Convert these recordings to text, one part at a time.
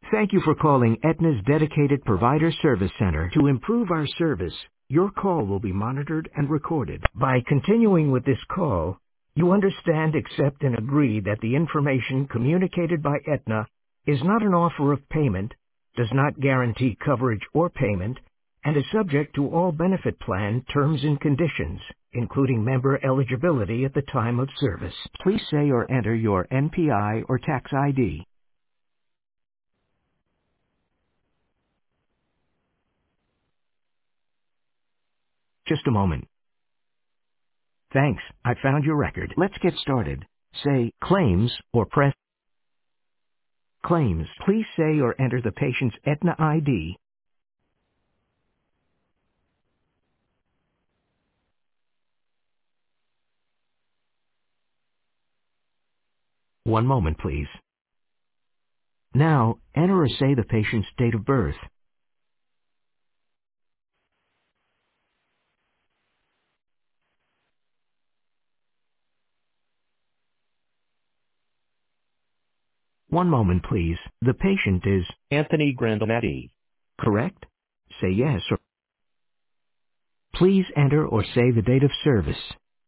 Thank you for calling Aetna's dedicated provider service center. To improve our service, your call will be monitored and recorded. By continuing with this call, you understand, accept, and agree that the information communicated by Aetna is not an offer of payment, does not guarantee coverage or payment, and is subject to all benefit plan terms and conditions, including member eligibility at the time of service. Please say or enter your NPI or tax ID. Just a moment. Thanks, I found your record. Let's get started. Say claims or press claims. Please say or enter the patient's Aetna ID. One moment, please. Now, enter or say the patient's date of birth. One moment, please. The patient is Anthony Grandonetti. correct. Say yes or please enter or say the date of service.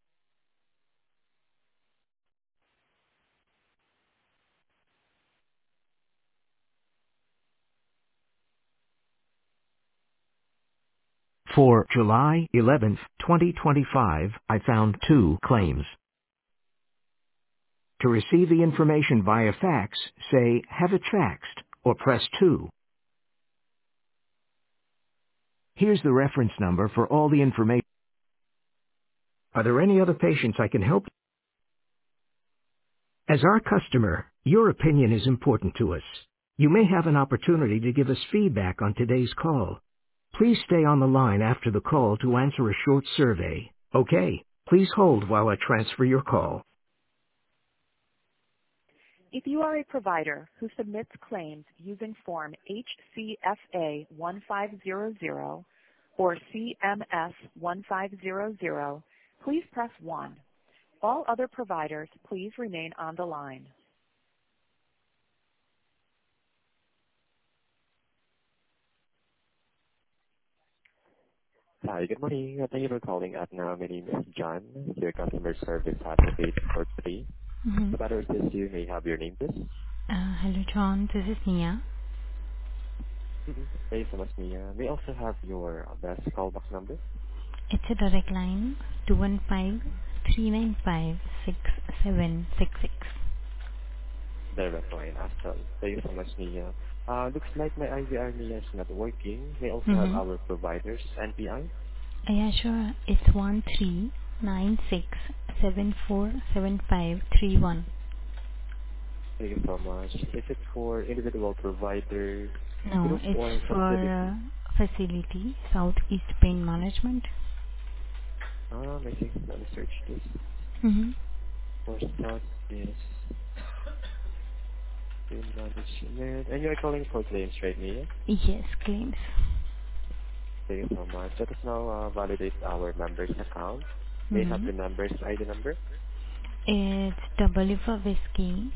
For July 11th, 2025, I found two claims. To receive the information via fax, say have it faxed or press 2. Here's the reference number for all the information. Are there any other patients I can help? As our customer, your opinion is important to us. You may have an opportunity to give us feedback on today's call. Please stay on the line after the call to answer a short survey. Okay, please hold while I transfer your call. If you are a provider who submits claims using Form HCFA 1500 or CMS 1500, please press 1. All other providers, please remain on the line. Hi, good morning. Thank you for calling Aetna. My name is John, your customer service advocate for today. Mm-hmm. To better assist you, may I have your name, please? Hello, John. This is Nia. Thank you so much, Mia. May I also have your best callback number? It's a direct line 215-395-6766. Direct line as well. Thank you so much, Mia. Looks like my IVR Mia is not working. May I also have Mm-hmm. our provider's NPI? Yeah, sure. It's 1396747531. Thank you so much. Is it for individual provider, No, group, it's or facility? for facility, Southeast Pain Management. I think let me search this. Mm-hmm. For South is in management. And you're calling for claims, right, Mia? Yes, claims. Thank you so much. Let us now validate our member's account. May I have Mm-hmm. the member's ID number? It's W for Whiskey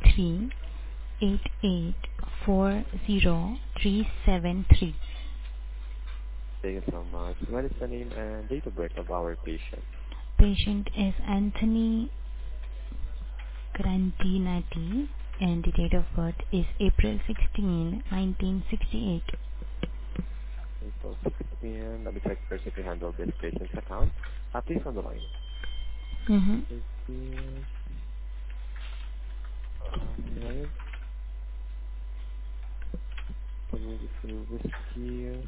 238840373. Thank you so much. What is the name and date of birth of our patient? Patient is Anthony Grandinetti, and the date of birth is April 16, 1968. April 16. Let me check first if we handle this patient's account. Please on the line. Mm-hmm. 16. Alright. So we'll go through whiskey.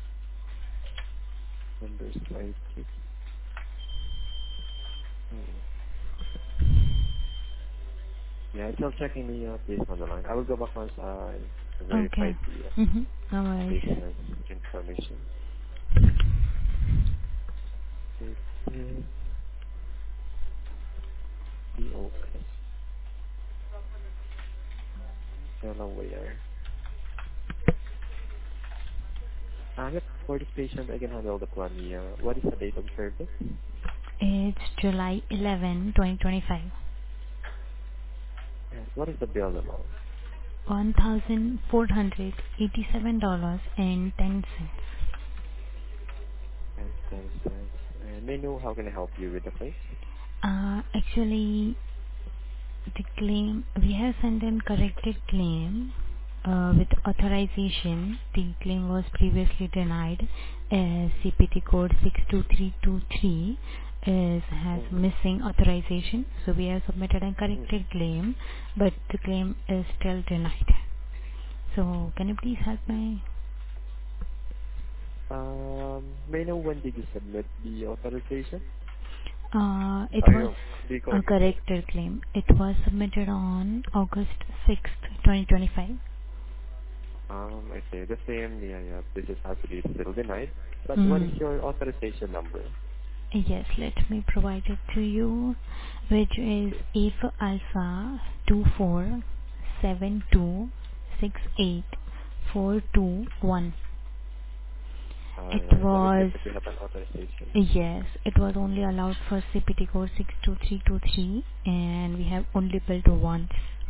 Members ID. Yeah, it's still checking the please on the line. I will go back once I Okay. verified the Mm-hmm. No worries. patient's information. It is okay. Delaware. Yep, for this patient, I can handle the plan here. What is the date of service? It's July 11, 2025. Yes. What is the bill amount? $1,487.10. 10 cents. And may I know how can I help you with the claim? Actually, the claim, we have sent in corrected claim with authorization. The claim was previously denied as CPT code 62323 has Mm-hmm. missing authorization. So we have submitted a Mm. corrected claim, but the claim is still denied. So can you please help me? May I know when did you submit the authorization? It was Because a corrected claim. It was submitted on August 6th, 2025. I say the same. Yeah. This is actually still denied. But what is Hmm. your authorization number? Yes, let me provide it to you, which is Okay. A for Alpha 247268421. It Let me check was, if we have an authorization. yes, it was only allowed for CPT code 62323 and we have only billed once.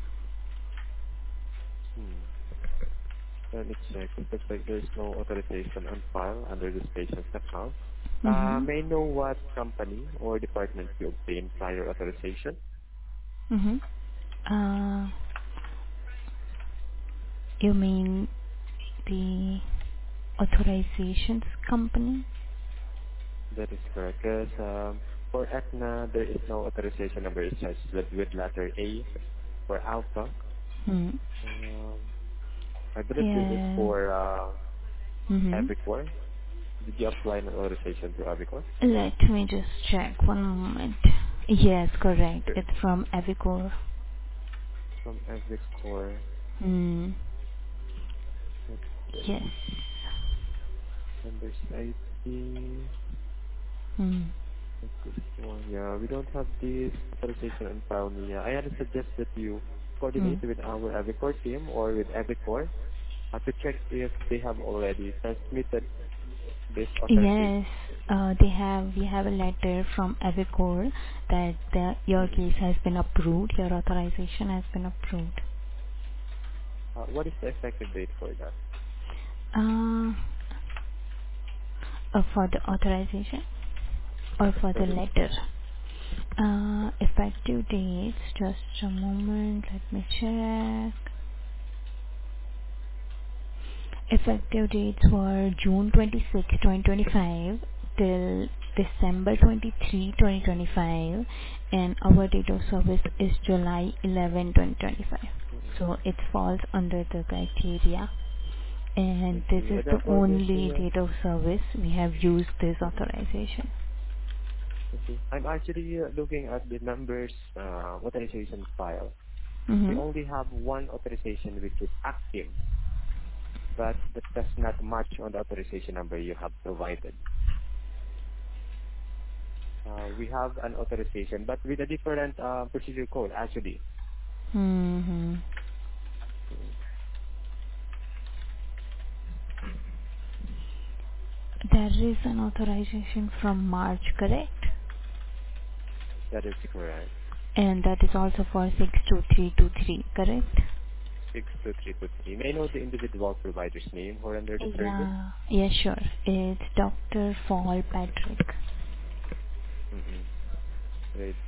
Hmm. Let me check. It looks like there's no authorization on file under this patient's account. Mm-hmm. May I know what company or department you obtained prior authorization? Mm-hmm. Uh, you mean the authorizations company? That is correct. Because for Aetna, there is no authorization number. It's just with letter A for Alpha. Hmm. Um, I believe this is Yeah. for Mm-hmm. Avicor. Did you apply an authorization to Avicor? Let me just check one moment. Yes, correct. Sure. It's from Avicor. From Avicor. Hmm. Okay. Yes. Members ID. Hmm. Like this one. Yeah, we don't have this authorization on file, Mia. I had suggest that you Hmm. coordinate with our Avicor team or with Avicor to check if they have already transmitted this authorization. Yes, we have a letter from Avicor that your Mm. case has been approved, your authorization has been approved. What is the effective date for that? Uh, for the authorization or for the That is letter? correct. Effective dates, just a moment, let me check. Effective dates were June 26, 2025 till December 23, 2025, and our date of service is July 11, 2025. Mm. So it falls under the criteria, I and this see. is the That for this, only Mia. date of service we have used this Mm. authorization. I see. I'm actually looking at the members authorization file. We Mm-hmm. only have one authorization which is active, but that does not match on the authorization number you have provided. We have an authorization, but with a different procedure code, actually. Mm-hmm. Mm. There is an authorization from March, correct? That is correct. And that is also for 62323, correct? 62323. May I know the individual provider's name or under the service? Yeah, sure. It's Dr. Paul Patrick. Mm-hmm. Right.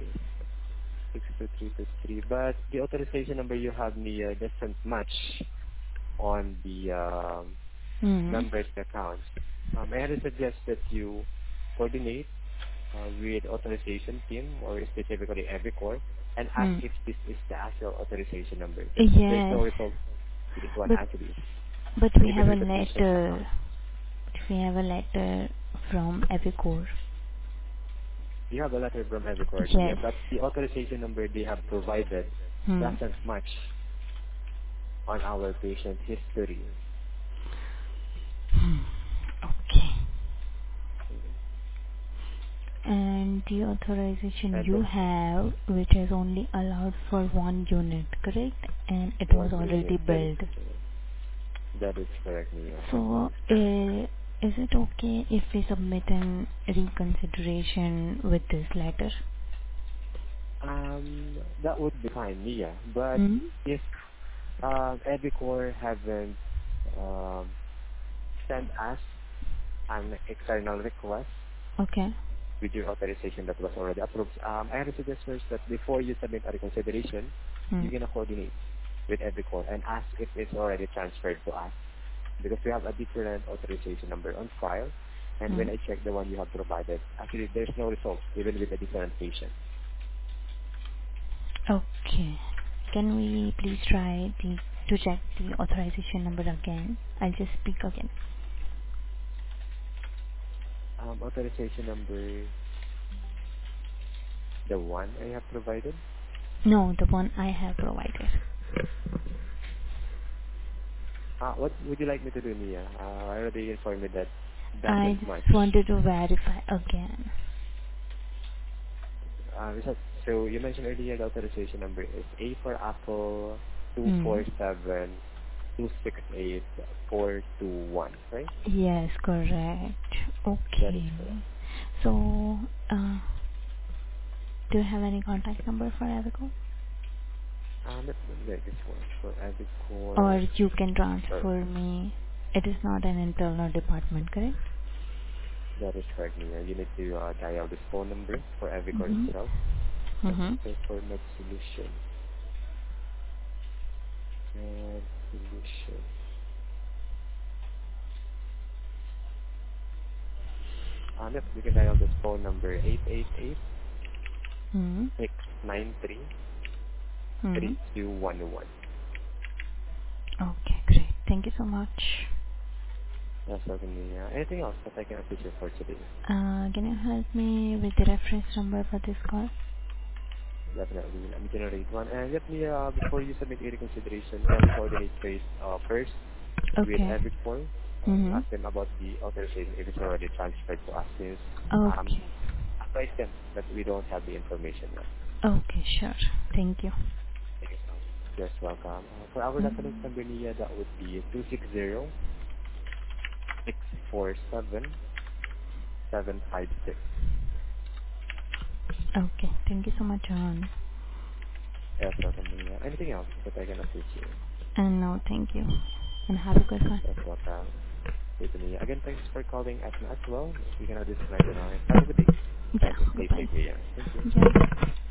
62323. But the authorization number you have near doesn't match on the Hmm. members' accounts. I highly suggest that you coordinate with authorization team or specifically Evicor and ask Hmm. if this is the actual authorization number because there's Yes, no result to this one but actually, we have even a with the patient's account. letter. We have a letter from Epicor. You have a letter from Evicor, Nia, Yes. but the authorization number they have provided Hmm. doesn't match on our patient history. Hmm. Okay. Mm. And the authorization And you have, which is only allowed for one unit, correct? And it was one already unit, that is billed. correct. That is correct, Nia. So, is it okay if we submit an reconsideration with this letter? That would be fine, Nia. But Hmm? if Evercore haven't um, sent us an external request Okay. with your authorization that was already approved. I would suggest first that before you submit a reconsideration, Hmm. you're gonna coordinate with Evercore and ask if it's already transferred to us, because we have a different authorization number on file, and Hmm. when I check the one you have provided, actually there's no results even with a different patient. Okay. Can we please try to check the authorization number again? I'll just speak again. Authorization number, the one I have provided. No, the one I have provided. What would you like me to do, Nia? I already informed you that I doesn't match. just wanted to verify again. So you mentioned earlier the authorization number is A for Apple Hmm. 247268421, right? Yes, correct. That is Okay. correct. So, do you have any contact number for Avico? Let me get this one for Or Avicor. you can Or transfer me. It is not an internal department, correct? that is correct, Nia. You need to dial this phone number for Avicor Mm-hmm. itself. Let me Mm-hmm. check for Med Solution. Med Solution. Yep, you can dial this phone number 888 Mm-hmm. 693 Mm-hmm. 3211. Okay, great. Thank you so much. That's certainly. Anything else that I can assist you for today? Can you help me with the reference number for this call? Definitely. Let me generate one. And let me, before you submit a reconsideration, kindly coordinate first with Okay. Evercore. Mm-hmm. Ask them about the authorization if it's already transferred to us, since Okay. advise them that we don't have the information yet. Okay, sure. Thank you. Thank you so much. Just welcome. For our reference Mm. number, Nia, that would be 260-647-756. Okay. Thank you so much, John. Yes, welcome, Nia. Anything else that I can assist you? And no, thank you. And have a good one. Yes, welcome. Tiffany. Again, thanks for calling Aetna as well. You can now disconnect the line. Have a good day, Yeah, and stay bye-bye. safe here. Thank you. Yeah.